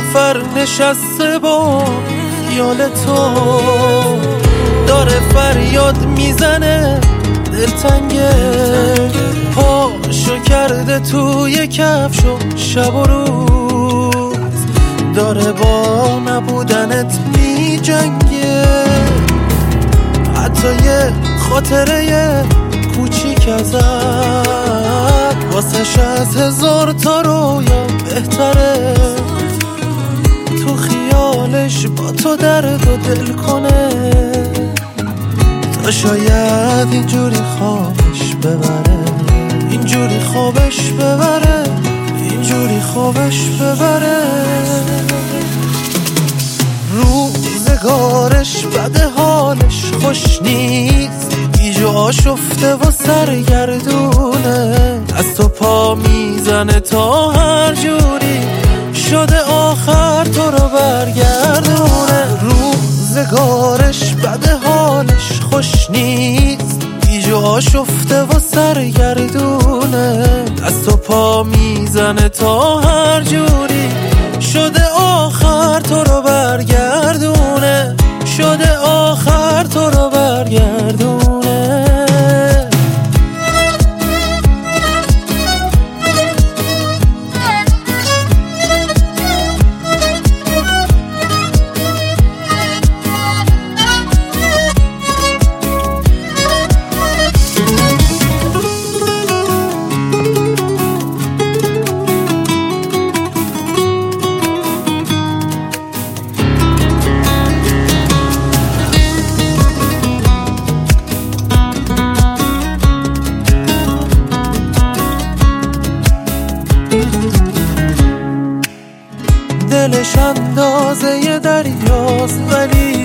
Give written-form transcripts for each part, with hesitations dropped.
نفر نشسته با خیال تو، داره فریاد میزنه دلتنگه، پاشو کرده توی کفش و شب و روز داره با نبودنت می جنگه. حتی یه خاطره کوچیک ازت واسش از 1000 تا رویا بهتره. تو خیالش با تو درد و دل کنه تا شاید اینجوری خوابش ببره، اینجوری خوابش ببره، اینجوری خوابش ببره. روزگارش بده حالش خوش نیست، ایجو آشفته و سرگردونه، از تو پا میزنه تا هر جوری شده آخر تو رو برگردونه. روزگارش بده حالش خوش نیست، ایجو آشفته و سرگردونه، از تو پا میزنه تا هر جوری شده آخر تو رو برگردونه، شده آخر تو رو برگردونه. دلش اندازه دریاست ولی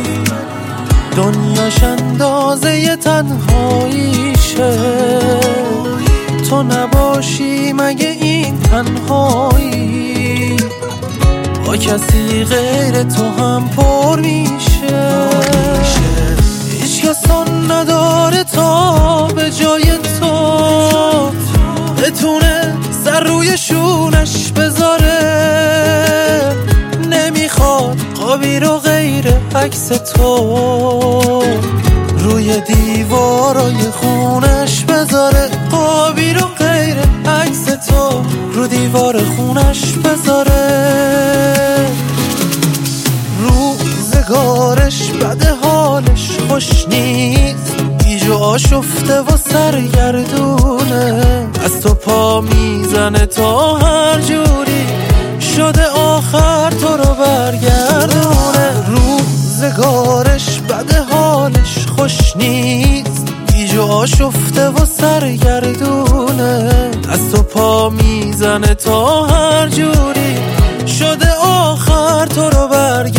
دنیاش اندازه تنهاییشه. تو نباشی مگه این تنهایی با کسی غیر تو هم پر میشه. هیچ کس نداره تا به جای تو بتونه سر روی شونش بذاره. نمیخواد قابی رو غیر عکس تو روی دیوارای خونش بذاره، قابی رو غیر عکس تو رو دیوار خونش بذاره. روزگارش بده حالش خوش نیست، ایجو آشفته و سرگردونه، از تو پا میزنه تا هر جوری شده آخر تو رو برگردونه. روزگارش بده حالش خوش نیست، ایجو آشفته و سرگردونه، از تو پا میزنه تا هر جوری شده آخر تو رو برگردونه.